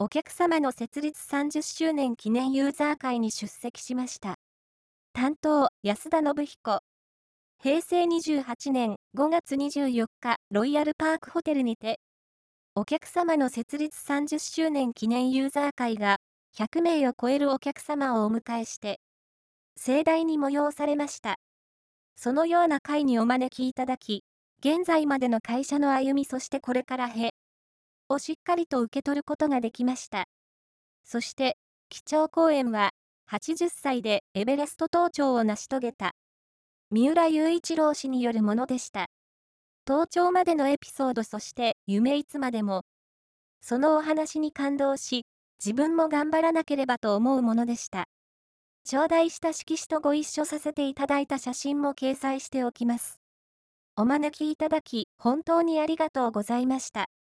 お客様の設立30周年記念ユーザー会に出席しました。担当、安田信彦。平成28年5月24日、ロイヤルパークホテルにて、お客様の設立30周年記念ユーザー会が、100名を超えるお客様をお迎えして、盛大に催されました。そのような会にお招きいただき、現在までの会社の歩みそしてこれからへ、をしっかりと受け取ることができました。そして、基調講演は、80歳でエベレスト登頂を成し遂げた、三浦雄一郎氏によるものでした。登頂までのエピソードそして夢いつまでも、そのお話に感動し、自分も頑張らなければと思うものでした。頂戴した色紙とご一緒させていただいた写真も掲載しておきます。お招きいただき、本当にありがとうございました。